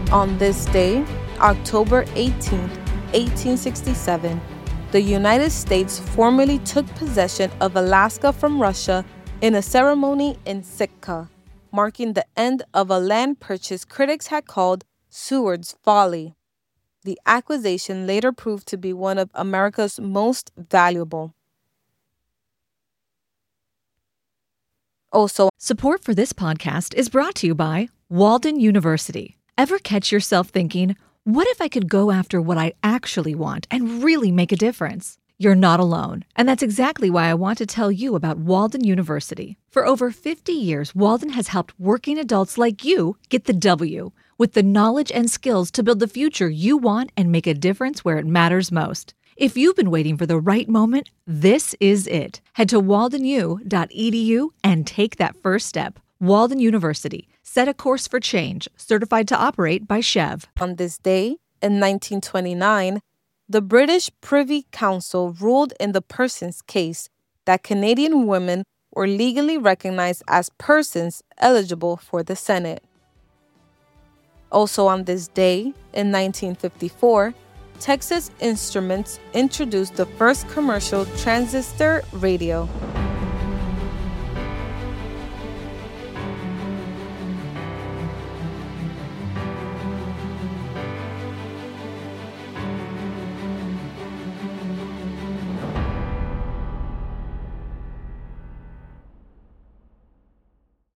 On this day, October 18, 1867, the United States formally took possession of Alaska from Russia in a ceremony in Sitka, marking the end of a land purchase critics had called Seward's Folly. The acquisition later proved to be one of America's most valuable. Also, support for this podcast is brought to you by Walden University. Ever catch yourself thinking, what if I could go after what I actually want and really make a difference? You're not alone, and that's exactly why I want to tell you about Walden University. For over 50 years, Walden has helped working adults like you get the W, with the knowledge and skills to build the future you want and make a difference where it matters most. If you've been waiting for the right moment, this is it. Head to waldenu.edu and take that first step. Walden University. Set a course for change. Certified to operate by Chev. On this day, in 1929, the British Privy Council ruled in the Persons case that Canadian women were legally recognized as persons eligible for the Senate. Also on this day, in 1954, Texas Instruments introduced the first commercial transistor radio.